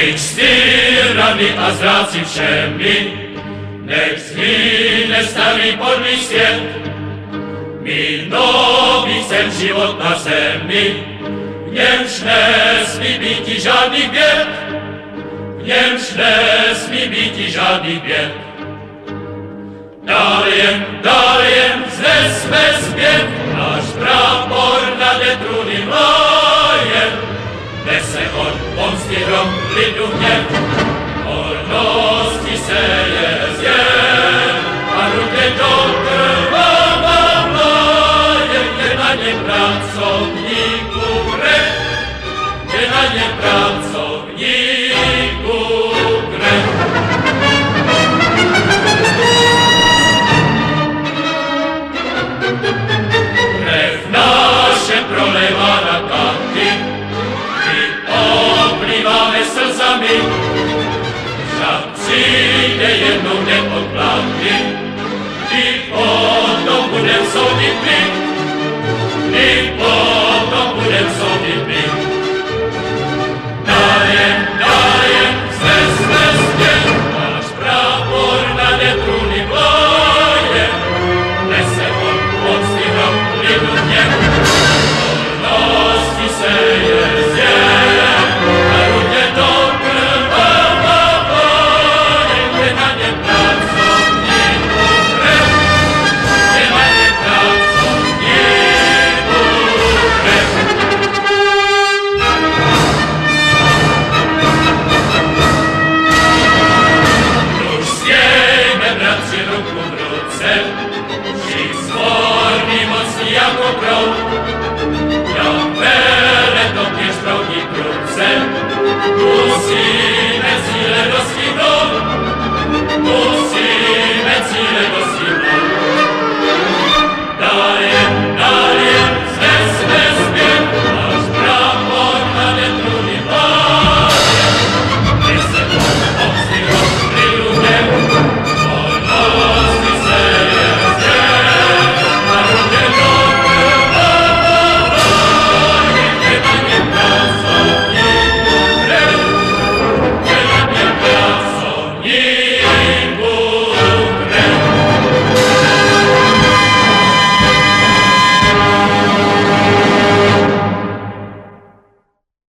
Pryč s tyrami a zráci všemi, nech zhyne starý podlý svět. My nový chcem život na zemi, v němž nesmí býti žádných běd, v němž nesmí býti žádných běd. Dále jen vznesme zpět, náš prápor nad trůny mláje, nese on pomstý hrom lidu hněv, hornosti se je zjem, a ruke do krvava mláje, je na něm pracovníku grech, je na něm pracovníku grech. Krev naše prolevá na kanty, my oplýváme slzami, však přijde jednou den odplaty, kdy potom budem soudit my, kdy potom budem soudit my. Dále vznesme zpět, náš prápor nad trůny vláje, nese on pomstý hrom lidu hněv, hornosti se je zjem, a ruke do krvava mláje, je na něm pracovníku grech, je na něm pracovníku grech. Nuž stějme, bratři, ruku v ruce, všichni svorní mocní jako proud, jak vele to pěš proudí prudce, musíme síle dostihnout,